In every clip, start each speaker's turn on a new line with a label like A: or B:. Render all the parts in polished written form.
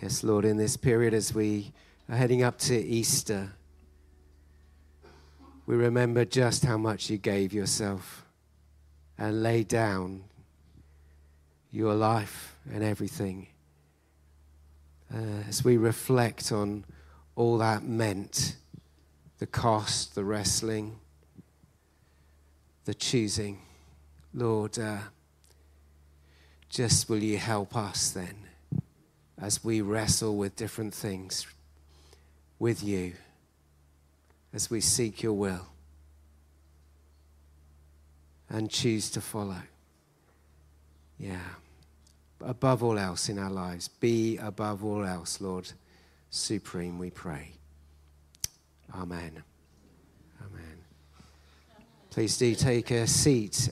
A: Yes, Lord, in this period as we are heading up to Easter, we remember just how much you gave yourself and laid down your life and everything. As we reflect on all that meant, the cost, the wrestling, the choosing, Lord, just will you help us then as we wrestle with different things with you, as we seek your will and choose to follow. Yeah. Above all else in our lives, be above all else, Lord, supreme, we pray. Amen. Amen. Please do take a seat.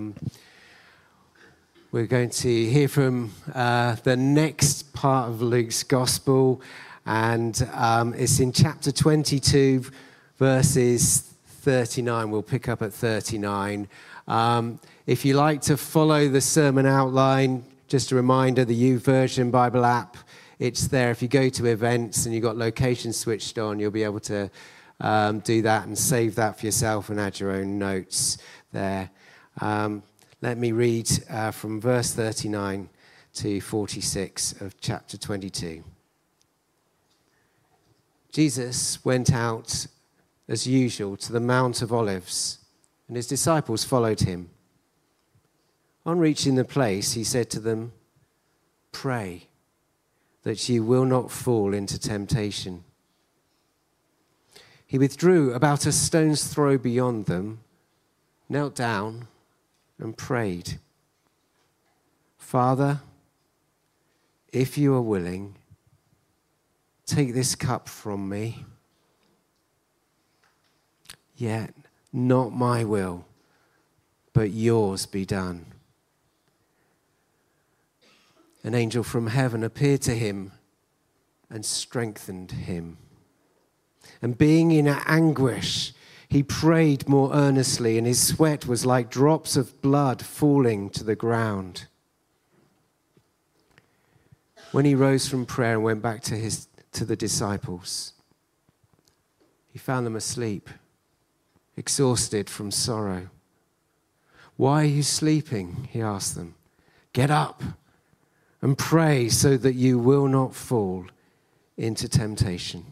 A: We're going to hear from the next part of Luke's Gospel, and it's in chapter 22, verses 39. We'll pick up at 39. If you like to follow the sermon outline, just a reminder, the YouVersion Bible app, it's there. If you go to events and you've got location switched on, you'll be able to do that and save that for yourself and add your own notes there. Let me read from verse 39 to 46 of chapter 22. Jesus went out as usual to the Mount of Olives, and his disciples followed him. On reaching the place, he said to them, "Pray that you will not fall into temptation." He withdrew about a stone's throw beyond them, knelt down, and prayed, "Father, if you are willing, take this cup from me. Yet not my will, but yours be done." An angel from heaven appeared to him and strengthened him. And being in anguish, he prayed more earnestly, and his sweat was like drops of blood falling to the ground. When he rose from prayer and went back to the disciples, he found them asleep, exhausted from sorrow. "Why are you sleeping?" he asked them. "Get up and pray so that you will not fall into temptation."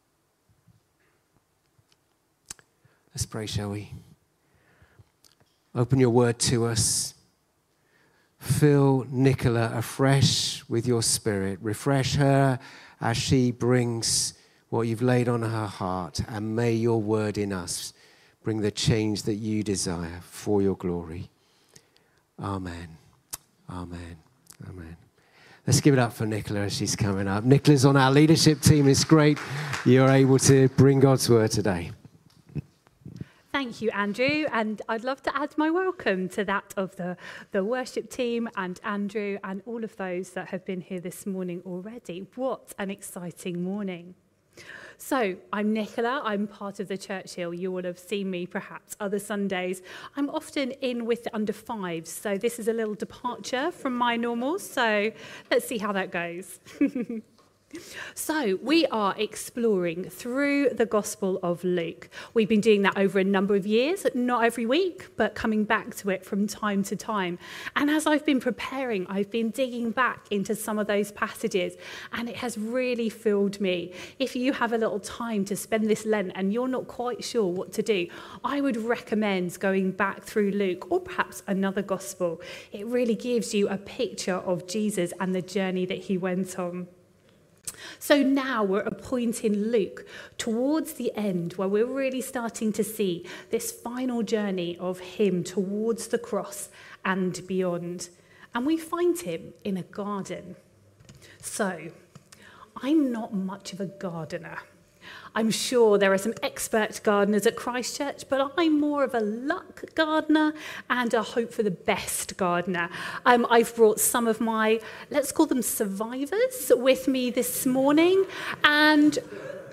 A: Let's pray, shall we? Open your word to us. Fill Nicola afresh with your spirit. Refresh her as she brings what you've laid on her heart. And may your word in us bring the change that you desire for your glory. Amen. Amen. Amen. Let's give it up for Nicola as she's coming up. Nicola's on our leadership team. It's great you're able to bring God's word today.
B: Thank you, Andrew, and I'd love to add my welcome to that of the worship team and Andrew and all of those that have been here this morning already. What an exciting morning. So, I'm Nicola, I'm part of the Church Hill. You will have seen me perhaps other Sundays. I'm often in with the under fives, so this is a little departure from my normals, so let's see how that goes. So we are exploring through the Gospel of Luke. We've been doing that over a number of years, not every week, but coming back to it from time to time. And as I've been preparing, I've been digging back into some of those passages, and it has really filled me. If you have a little time to spend this Lent and you're not quite sure what to do, I would recommend going back through Luke or perhaps another Gospel. It really gives you a picture of Jesus and the journey that he went on. So now we're at a point in Luke towards the end where we're really starting to see this final journey of him towards the cross and beyond. And we find him in a garden. So I'm not much of a gardener. I'm sure there are some expert gardeners at Christchurch, but I'm more of a luck gardener and a hope for the best gardener. I've brought some of my, let's call them survivors, with me this morning. And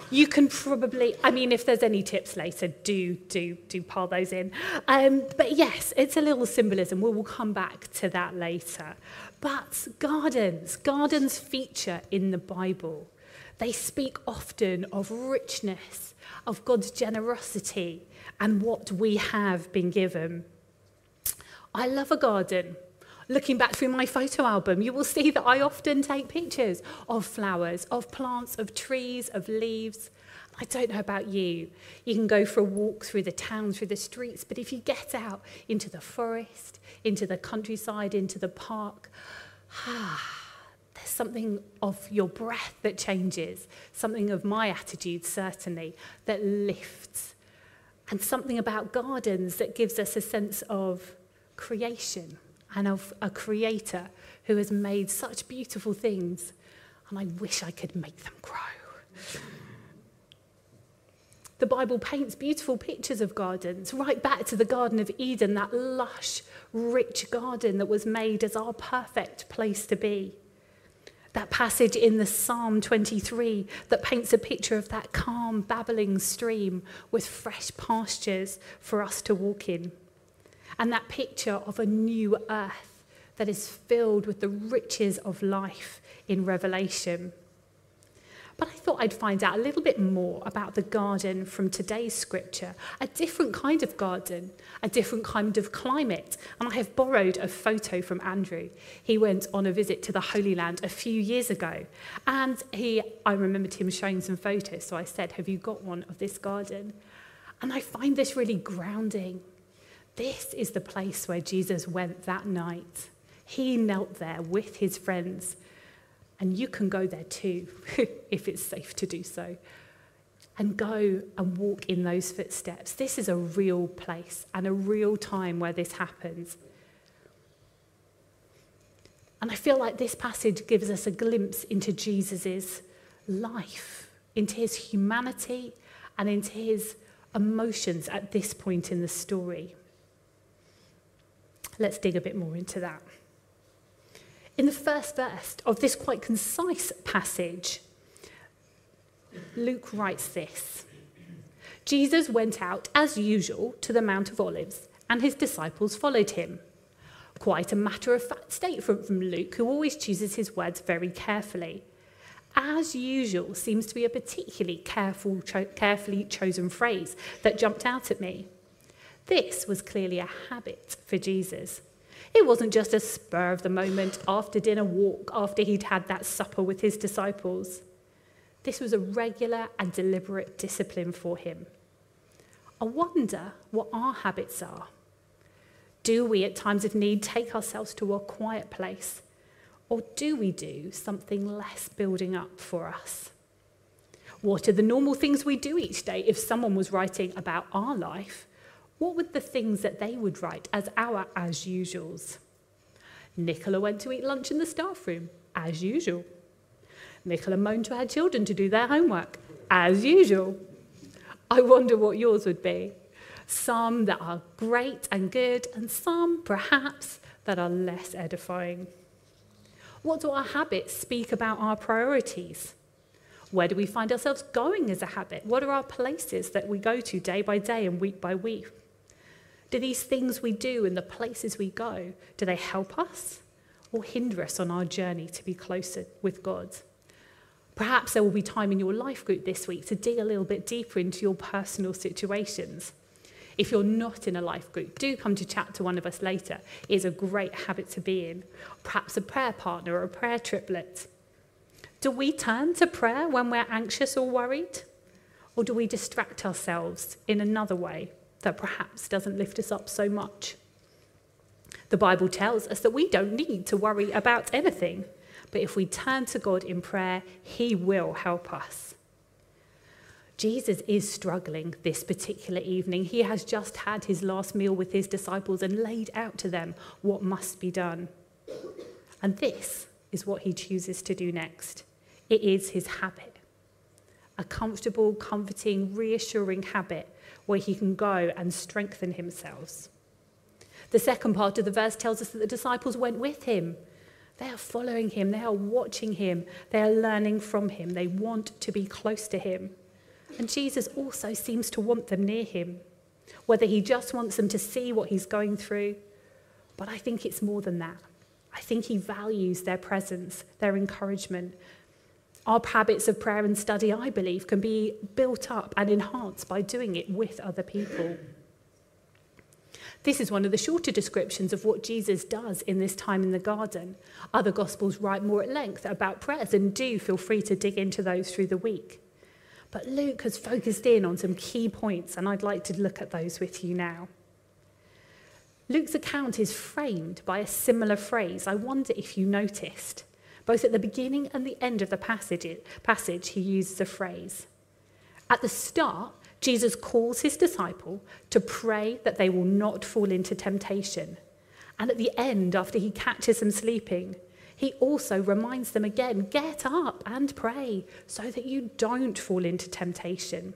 B: You can probably, I mean, if there's any tips later, do pile those in. But yes, it's a little symbolism. We will come back to that later. But gardens feature in the Bible. They speak often of richness, of God's generosity, and what we have been given. I love a garden. Looking back through my photo album, you will see that I often take pictures of flowers, of plants, of trees, of leaves. I don't know about you. You can go for a walk through the town, through the streets, but if you get out into the forest, into the countryside, into the park, there's something of your breath that changes, something of my attitude, certainly, that lifts, and something about gardens that gives us a sense of creation and of a creator who has made such beautiful things, and I wish I could make them grow. The Bible paints beautiful pictures of gardens, right back to the Garden of Eden, that lush, rich garden that was made as our perfect place to be. That passage in the Psalm 23 that paints a picture of that calm, babbling stream with fresh pastures for us to walk in. And that picture of a new earth that is filled with the riches of life in Revelation. But I thought I'd find out a little bit more about the garden from today's scripture, a different kind of garden, a different kind of climate. And I have borrowed a photo from Andrew. He went on a visit to the Holy Land a few years ago, and I remembered him showing some photos, so I said, have you got one of this garden? And I find this really grounding. This is the place where Jesus went that night. He knelt there with his friends. And you can go there too, if it's safe to do so. And go and walk in those footsteps. This is a real place and a real time where this happens. And I feel like this passage gives us a glimpse into Jesus' life, into his humanity, and into his emotions at this point in the story. Let's dig a bit more into that. In the first verse of this quite concise passage, Luke writes this: Jesus went out as usual to the Mount of Olives, and his disciples followed him. Quite a matter-of-fact statement from Luke, who always chooses his words very carefully. As usual seems to be a particularly carefully chosen phrase that jumped out at me. This was clearly a habit for Jesus. It wasn't just a spur of the moment after dinner walk after he'd had that supper with his disciples. This was a regular and deliberate discipline for him. I wonder what our habits are. Do we at times of need take ourselves to a quiet place, or do we do something less building up for us? What are the normal things we do each day? If someone was writing about our life, what were the things that they would write as our as-usuals? Nicola went to eat lunch in the staff room, as usual. Nicola moaned to her children to do their homework, as usual. I wonder what yours would be. Some that are great and good, and some, perhaps, that are less edifying. What do our habits speak about our priorities? Where do we find ourselves going as a habit? What are our places that we go to day by day and week by week? Do these things we do and the places we go, do they help us or hinder us on our journey to be closer with God? Perhaps there will be time in your life group this week to dig a little bit deeper into your personal situations. If you're not in a life group, do come to chat to one of us later. It is a great habit to be in. Perhaps a prayer partner or a prayer triplet. Do we turn to prayer when we're anxious or worried? Or do we distract ourselves in another way that perhaps doesn't lift us up so much? The Bible tells us that we don't need to worry about anything, but if we turn to God in prayer, he will help us. Jesus is struggling this particular evening. He has just had his last meal with his disciples and laid out to them what must be done. And this is what he chooses to do next. It is his habit, a comfortable, comforting, reassuring habit where he can go and strengthen himself. The second part of the verse tells us that the disciples went with him. They are following him. They are watching him. They are learning from him. They want to be close to him. And Jesus also seems to want them near him, whether he just wants them to see what he's going through. But I think it's more than that. I think he values their presence, their encouragement. Our habits of prayer and study, I believe, can be built up and enhanced by doing it with other people. This is one of the shorter descriptions of what Jesus does in this time in the garden. Other Gospels write more at length about prayers, and do feel free to dig into those through the week. But Luke has focused in on some key points, and I'd like to look at those with you now. Luke's account is framed by a similar phrase. I wonder if you noticed. Both at the beginning and the end of the passage, he uses a phrase. At the start, Jesus calls his disciple to pray that they will not fall into temptation. And at the end, after he catches them sleeping, he also reminds them again, get up and pray so that you don't fall into temptation.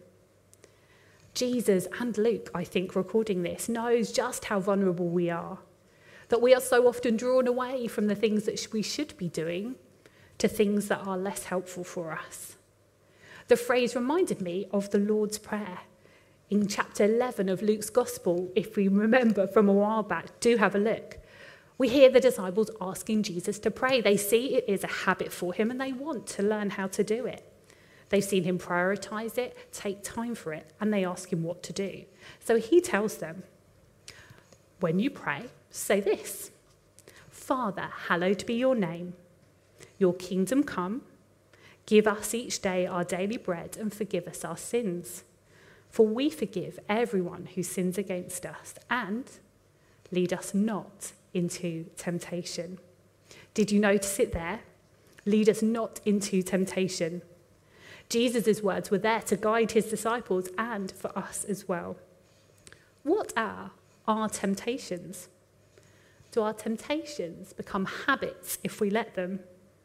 B: Jesus and Luke, I think, recording this, knows just how vulnerable we are, that we are so often drawn away from the things that we should be doing to things that are less helpful for us. The phrase reminded me of the Lord's Prayer in chapter 11 of Luke's Gospel. If we remember from a while back, do have a look. We hear the disciples asking Jesus to pray. They see it is a habit for him and they want to learn how to do it. They've seen him prioritize it, take time for it, and they ask him what to do. So he tells them, when you pray, say this: Father, hallowed be your name. Your kingdom come. Give us each day our daily bread and forgive us our sins. For we forgive everyone who sins against us, and lead us not into temptation. Did you notice it there? Lead us not into temptation. Jesus' words were there to guide his disciples and for us as well. What are our temptations? Do our temptations become habits if we let them?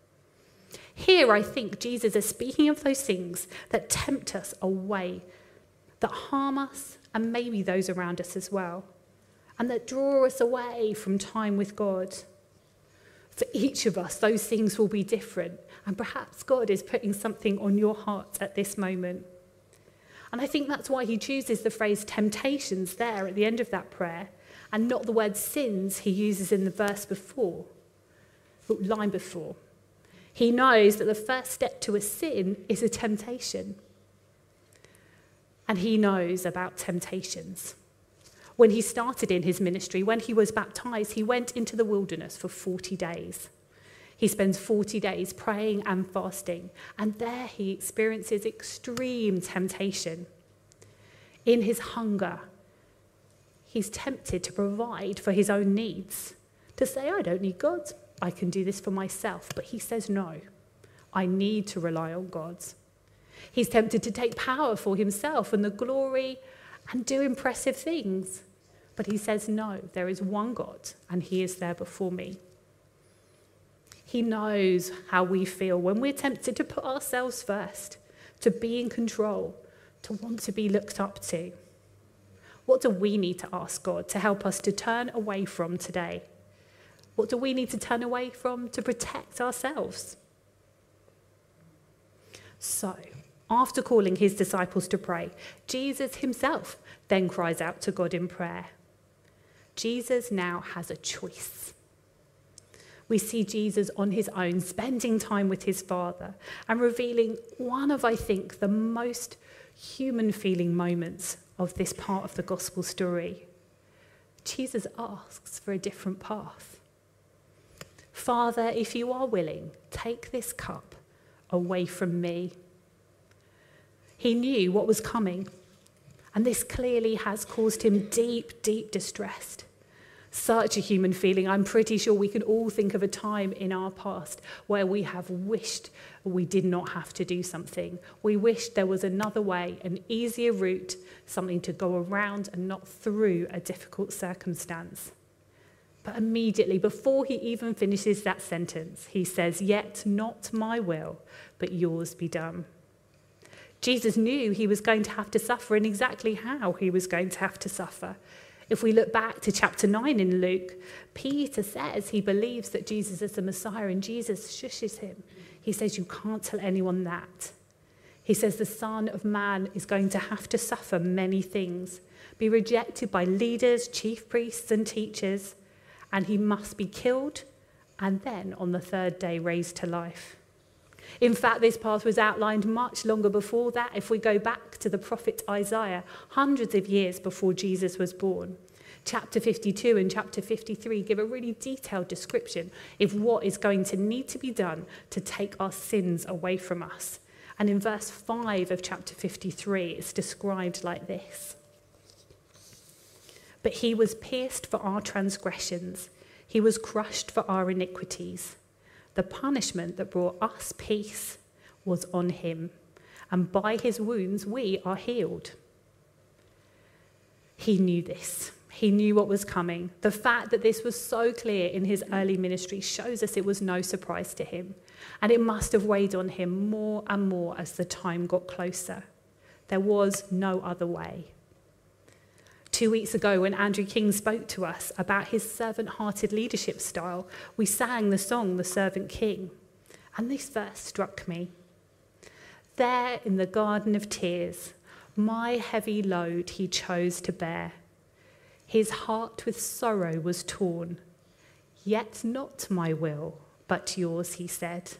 B: Here, I think Jesus is speaking of those things that tempt us away, that harm us and maybe those around us as well, and that draw us away from time with God. For each of us, those things will be different, and perhaps God is putting something on your heart at this moment. And I think that's why he chooses the phrase temptations there at the end of that prayer, and not the word sins he uses in the line before. He knows that the first step to a sin is a temptation. And he knows about temptations. When he started in his ministry, when he was baptized, he went into the wilderness for 40 days. He spends 40 days praying and fasting, and there he experiences extreme temptation. In his hunger, he's tempted to provide for his own needs, to say, I don't need God, I can do this for myself. But he says, no, I need to rely on God. He's tempted to take power for himself and the glory and do impressive things. But he says, no, there is one God, and he is there before me. He knows how we feel when we're tempted to put ourselves first, to be in control, to want to be looked up to. What do we need to ask God to help us to turn away from today? What do we need to turn away from to protect ourselves? So, after calling his disciples to pray, Jesus himself then cries out to God in prayer. Jesus now has a choice. We see Jesus on his own, spending time with his Father and revealing one of, I think, the most human-feeling moments of this part of the gospel story. Jesus asks for a different path. Father, if you are willing, take this cup away from me. He knew what was coming, and this clearly has caused him deep, deep distress. Such a human feeling. I'm pretty sure we can all think of a time in our past where we have wished we did not have to do something. We wished there was another way, an easier route, something to go around and not through a difficult circumstance. But immediately, before he even finishes that sentence, he says, yet not my will, but yours be done. Jesus knew he was going to have to suffer, and exactly how he was going to have to suffer. If we look back to chapter 9 in Luke, Peter says he believes that Jesus is the Messiah, and Jesus shushes him. He says, you can't tell anyone that. He says the Son of Man is going to have to suffer many things, be rejected by leaders, chief priests and teachers, and he must be killed and then on the third day raised to life. In fact, this path was outlined much longer before that. If we go back to the prophet Isaiah, hundreds of years before Jesus was born, chapter 52 and chapter 53 give a really detailed description of what is going to need to be done to take our sins away from us. And in verse 5 of chapter 53, it's described like this. But he was pierced for our transgressions. He was crushed for our iniquities. The punishment that brought us peace was on him, and by his wounds we are healed. He knew this. He knew what was coming. The fact that this was so clear in his early ministry shows us it was no surprise to him, and it must have weighed on him more and more as the time got closer. There was no other way. 2 weeks ago, when Andrew King spoke to us about his servant-hearted leadership style, we sang the song, The Servant King. And this verse struck me. There in the garden of tears, my heavy load he chose to bear. His heart with sorrow was torn. Yet not my will, but yours, he said.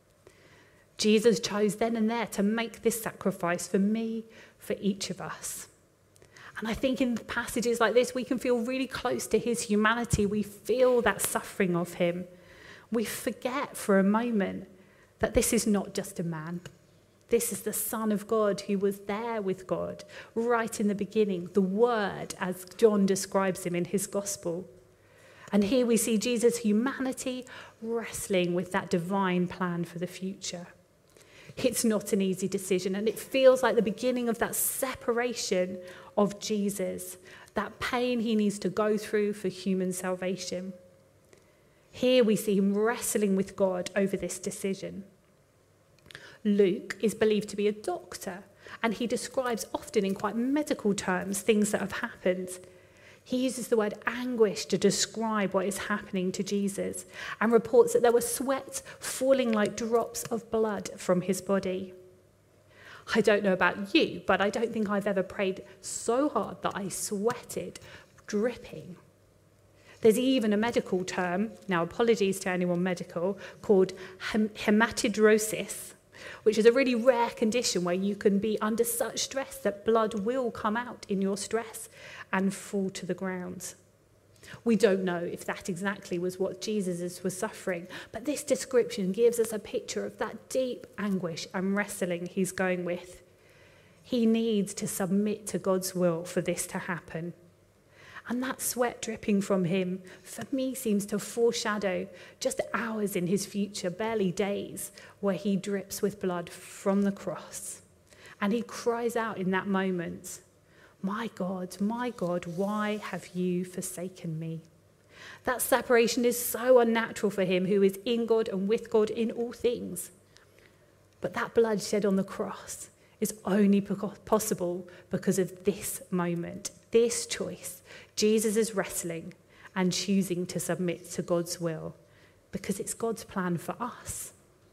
B: Jesus chose then and there to make this sacrifice for me, for each of us. And I think in passages like this, we can feel really close to his humanity. We feel that suffering of him. We forget for a moment that this is not just a man. This is the Son of God who was there with God right in the beginning, the Word, as John describes him in his gospel. And here we see Jesus' humanity wrestling with that divine plan for the future. It's not an easy decision, and it feels like the beginning of that separation of Jesus, that pain he needs to go through for human salvation. Here we see him wrestling with God over this decision. Luke is believed to be a doctor, and he describes often in quite medical terms things that have happened. He uses the word anguish to describe what is happening to Jesus and reports that there were sweat falling like drops of blood from his body. I don't know about you, but I don't think I've ever prayed so hard that I sweated, dripping. There's even a medical term, now apologies to anyone medical, called hematidrosis, which is a really rare condition where you can be under such stress that blood will come out in your stress and fall to the ground. We don't know if that exactly was what Jesus was suffering, but this description gives us a picture of that deep anguish and wrestling he's going with. He needs to submit to God's will for this to happen. And that sweat dripping from him, for me, seems to foreshadow just hours in his future, barely days, where he drips with blood from the cross. And he cries out in that moment, my God, why have you forsaken me?" That separation is so unnatural for him who is in God and with God in all things. But that blood shed on the cross is only possible because of this moment, this choice. Jesus is wrestling and choosing to submit to God's will because it's God's plan for us.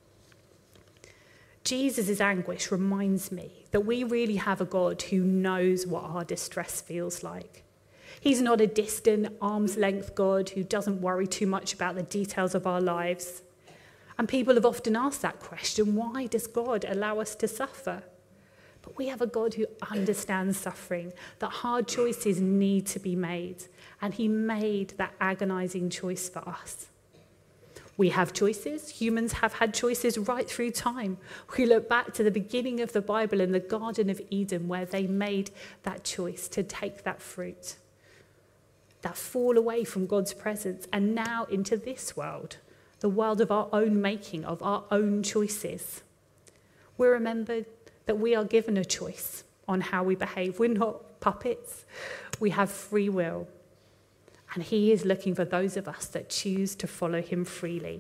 B: Jesus' anguish reminds me that we really have a God who knows what our distress feels like. He's not a distant, arm's-length God who doesn't worry too much about the details of our lives. And people have often asked that question, why does God allow us to suffer? But we have a God who understands suffering, that hard choices need to be made, and he made that agonizing choice for us. We have choices. Humans have had choices right through time. We look back to the beginning of the Bible in the Garden of Eden where they made that choice to take that fruit, that fall away from God's presence, and now into this world, the world of our own making, of our own choices. We're remembered that we are given a choice on how we behave. We're not puppets. We have free will. And he is looking for those of us that choose to follow him freely.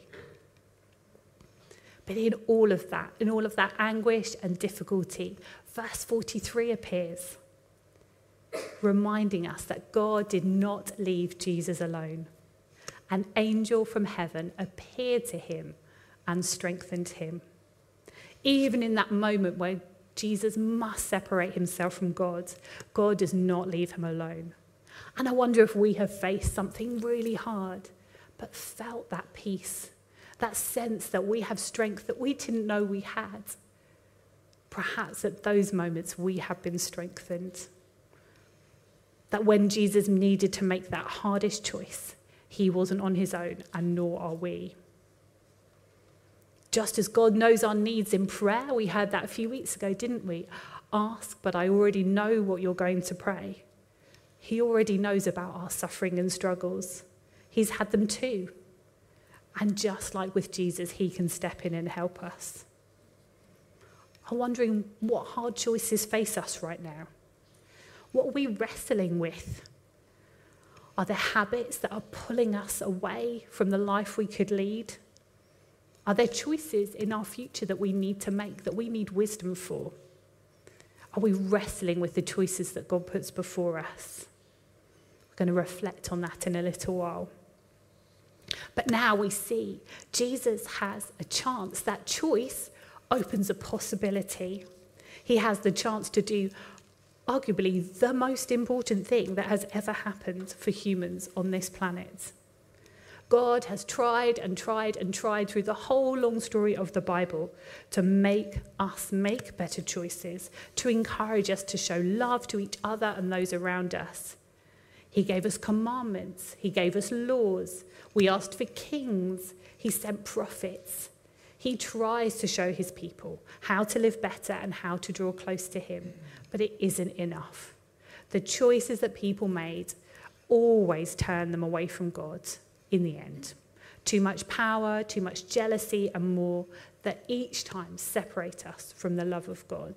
B: But in all of that anguish and difficulty, verse 43 appears, reminding us that God did not leave Jesus alone. An angel from heaven appeared to him and strengthened him. Even in that moment where Jesus must separate himself from God. God does not leave him alone. And I wonder if we have faced something really hard, but felt that peace, that sense that we have strength that we didn't know we had. Perhaps at those moments we have been strengthened. That when Jesus needed to make that hardest choice, he wasn't on his own, and nor are we. Just as God knows our needs in prayer, we heard that a few weeks ago, didn't we? Ask, but I already know what you're going to pray. He already knows about our suffering and struggles. He's had them too. And just like with Jesus, he can step in and help us. I'm wondering what hard choices face us right now. What are we wrestling with? Are there habits that are pulling us away from the life we could lead? Are there choices in our future that we need to make, that we need wisdom for? Are we wrestling with the choices that God puts before us? We're going to reflect on that in a little while. But now we see Jesus has a chance. That choice opens a possibility. He has the chance to do arguably the most important thing that has ever happened for humans on this planet. God has tried and tried and tried through the whole long story of the Bible to make us make better choices, to encourage us to show love to each other and those around us. He gave us commandments. He gave us laws. We asked for kings. He sent prophets. He tries to show his people how to live better and how to draw close to him, but it isn't enough. The choices that people made always turn them away from God in the end. Too much power, too much jealousy, and more that each time separate us from the love of God.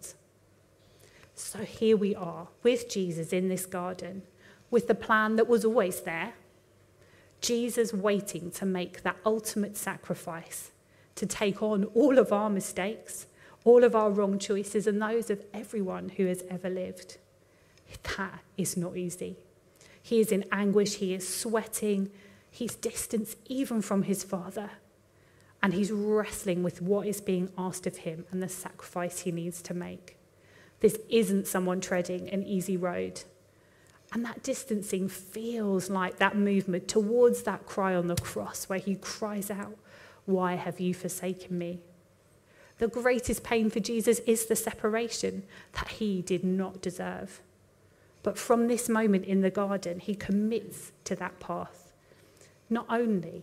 B: So here we are with Jesus in this garden, with the plan that was always there. Jesus waiting to make that ultimate sacrifice, to take on all of our mistakes, all of our wrong choices, and those of everyone who has ever lived. That is not easy. He is in anguish, he is sweating, he's distanced even from his Father, and he's wrestling with what is being asked of him and the sacrifice he needs to make. This isn't someone treading an easy road. And that distancing feels like that movement towards that cry on the cross where he cries out, "Why have you forsaken me?" The greatest pain for Jesus is the separation that he did not deserve. But from this moment in the garden, he commits to that path. Not only,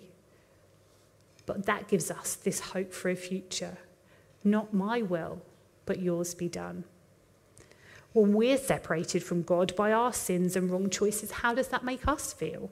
B: but that gives us this hope for a future. Not my will, but yours be done. When we're separated from God by our sins and wrong choices, how does that make us feel?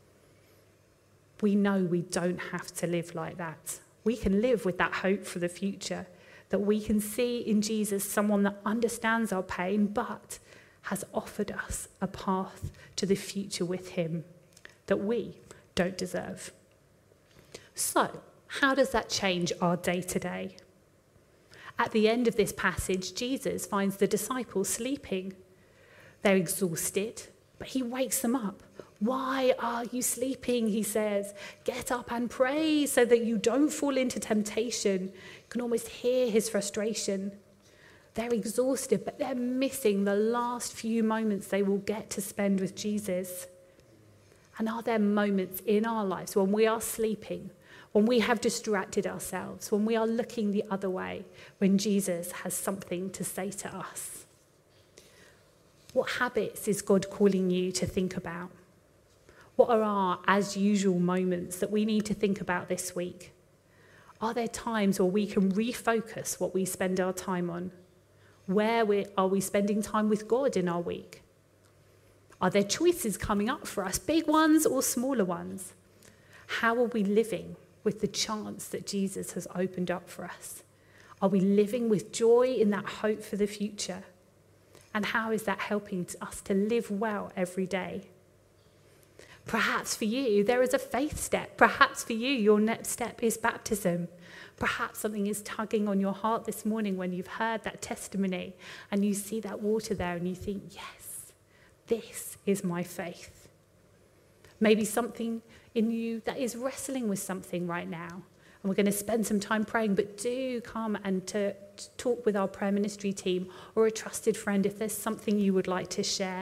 B: We know we don't have to live like that. We can live with that hope for the future, that we can see in Jesus someone that understands our pain, but has offered us a path to the future with him that we don't deserve. So, how does that change our day to day? At the end of this passage, Jesus finds the disciples sleeping. They're exhausted, but he wakes them up. "Why are you sleeping?" he says. "Get up and pray so that you don't fall into temptation." You can almost hear his frustration. They're exhausted, but they're missing the last few moments they will get to spend with Jesus. And are there moments in our lives when we are sleeping, when we have distracted ourselves, when we are looking the other way, when Jesus has something to say to us? What habits is God calling you to think about? What are our as usual moments that we need to think about this week? Are there times where we can refocus what we spend our time on? Where are we spending time with God in our week? Are there choices coming up for us, big ones or smaller ones? How are we living with the chance that Jesus has opened up for us? Are we living with joy in that hope for the future? And how is that helping us to live well every day? Perhaps for you, there is a faith step. Perhaps for you, your next step is baptism. Perhaps something is tugging on your heart this morning when you've heard that testimony and you see that water there and you think, yes, this is my faith. Maybe something in you that is wrestling with something right now. And we're going to spend some time praying, but do come and to talk with our prayer ministry team or a trusted friend if there's something you would like to share.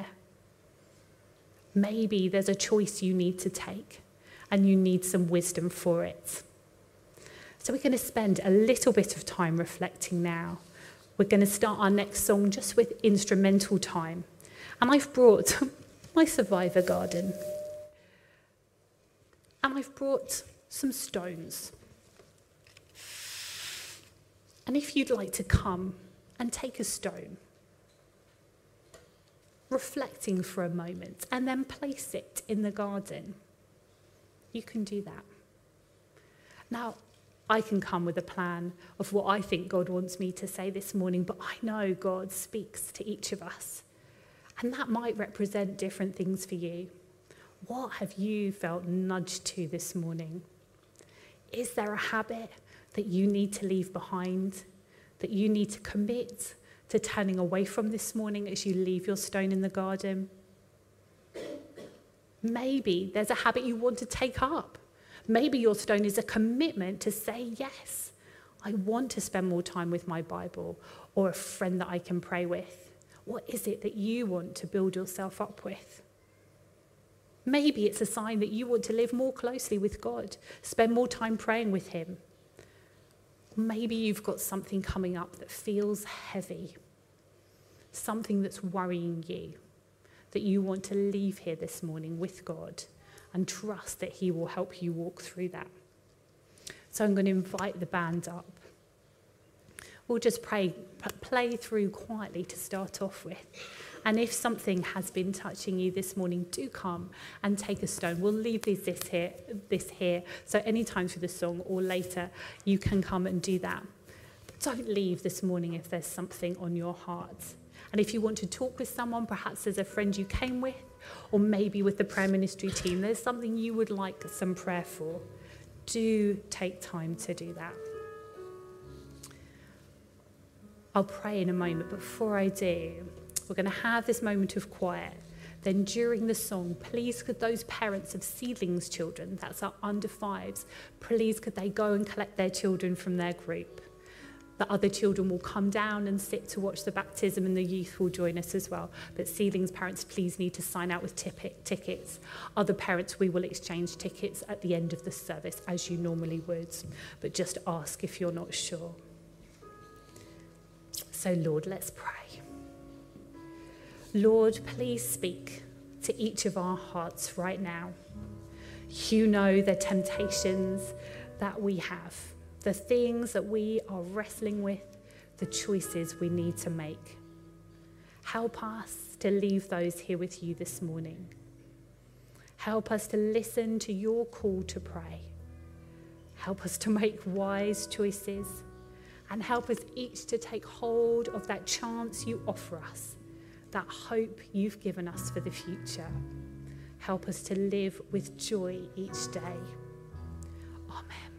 B: Maybe there's a choice you need to take and you need some wisdom for it. So we're going to spend a little bit of time reflecting now. We're going to start our next song just with instrumental time. And I've brought my Survivor garden. And I've brought some stones. And if you'd like to come and take a stone, reflecting for a moment, and then place it in the garden, you can do that. Now, I can come with a plan of what I think God wants me to say this morning, but I know God speaks to each of us. And that might represent different things for you. What have you felt nudged to this morning? Is there a habit that you need to leave behind, that you need to commit to turning away from this morning as you leave your stone in the garden? Maybe there's a habit you want to take up. Maybe your stone is a commitment to say, yes, I want to spend more time with my Bible or a friend that I can pray with. What is it that you want to build yourself up with? Maybe it's a sign that you want to live more closely with God, spend more time praying with him. Maybe you've got something coming up that feels heavy, something that's worrying you, that you want to leave here this morning with God and trust that he will help you walk through that. So I'm going to invite the band up. We'll just play through quietly to start off with. And if something has been touching you this morning, do come and take a stone. We'll leave this here. So anytime through the song or later, you can come and do that. Don't leave this morning if there's something on your heart. And if you want to talk with someone, perhaps there's a friend you came with, or maybe with the prayer ministry team, there's something you would like some prayer for, do take time to do that. I'll pray in a moment. Before I do, we're going to have this moment of quiet. Then during the song, please could those parents of seedlings children, that's our under fives, please could they go and collect their children from their group. The other children will come down and sit to watch the baptism, and the youth will join us as well. But seedlings parents, please need to sign out with tickets. Other parents, we will exchange tickets at the end of the service, as you normally would. But just ask if you're not sure. So, Lord, let's pray. Lord, please speak to each of our hearts right now. You know the temptations that we have, the things that we are wrestling with, the choices we need to make. Help us to leave those here with you this morning. Help us to listen to your call to pray. Help us to make wise choices, and help us each to take hold of that chance you offer us, that hope you've given us for the future. Help us to live with joy each day. Amen.